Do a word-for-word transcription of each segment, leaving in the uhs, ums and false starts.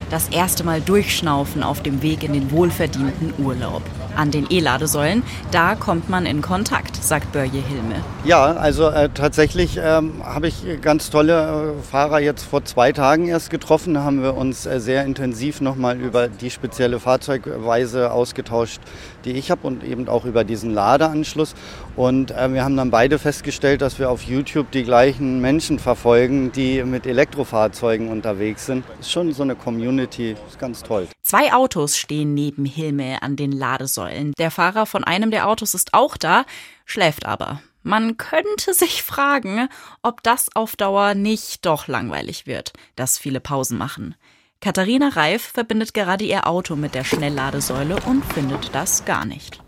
Das erste Mal durchschnaufen auf dem Weg in den wohlverdienten Urlaub. An den E-Ladesäulen, da kommt man in Kontakt, sagt Börje Hilme. Ja, also äh, tatsächlich ähm, habe ich ganz tolle äh, Fahrer jetzt vor zwei Tagen erst getroffen. Da haben wir uns äh, sehr intensiv nochmal über die spezielle Fahrzeugweise ausgetauscht, die ich habe und eben auch über diesen Ladeanschluss. Und äh, wir haben dann beide festgestellt, dass wir auf YouTube die gleichen Menschen verfolgen, die mit Elektrofahrzeugen unterwegs sind. Ist schon so eine Community, ist ganz toll. Zwei Autos stehen neben Hilme an den Ladesäulen. Der Fahrer von einem der Autos ist auch da, schläft aber. Man könnte sich fragen, ob das auf Dauer nicht doch langweilig wird, dass viele Pausen machen. Katharina Reif verbindet gerade ihr Auto mit der Schnellladesäule und findet das gar nicht.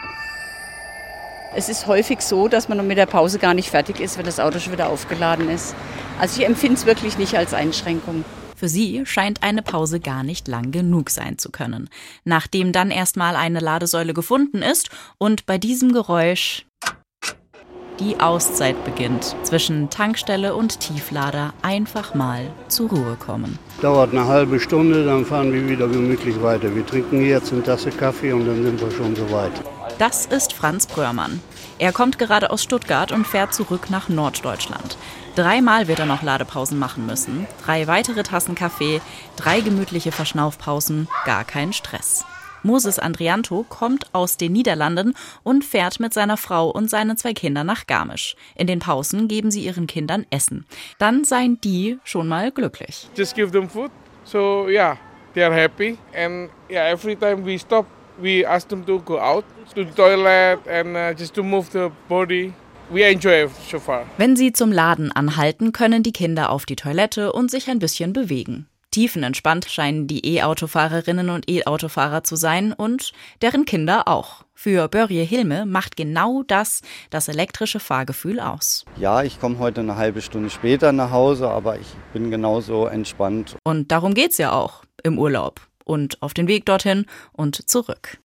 Es ist häufig so, dass man mit der Pause gar nicht fertig ist, wenn das Auto schon wieder aufgeladen ist. Also ich empfinde es wirklich nicht als Einschränkung. Für sie scheint eine Pause gar nicht lang genug sein zu können. Nachdem dann erstmal eine Ladesäule gefunden ist und bei diesem Geräusch die Auszeit beginnt, zwischen Tankstelle und Tieflader einfach mal zur Ruhe kommen. Dauert eine halbe Stunde, dann fahren wir wieder gemütlich weiter. Wir trinken jetzt eine Tasse Kaffee und dann sind wir schon soweit. Das ist Franz Bröhrmann. Er kommt gerade aus Stuttgart und fährt zurück nach Norddeutschland. Dreimal wird er noch Ladepausen machen müssen. Drei weitere Tassen Kaffee, drei gemütliche Verschnaufpausen, gar kein Stress. Moses Andrianto kommt aus den Niederlanden und fährt mit seiner Frau und seinen zwei Kindern nach Garmisch. In den Pausen geben sie ihren Kindern Essen. Dann seien die schon mal glücklich. Just give them food. So yeah, they are happy. And yeah, every time we stop, we ask them to go out to the toilet and uh, just to move the body. We enjoy it so far. Wenn sie zum Laden anhalten, können die Kinder auf die Toilette und sich ein bisschen bewegen. Tiefenentspannt scheinen die E-Autofahrerinnen und E-Autofahrer zu sein und deren Kinder auch. Für Börje Hilme macht genau das das elektrische Fahrgefühl aus. Ja, ich komme heute eine halbe Stunde später nach Hause, aber ich bin genauso entspannt. Und darum geht's ja auch im Urlaub und auf den Weg dorthin und zurück.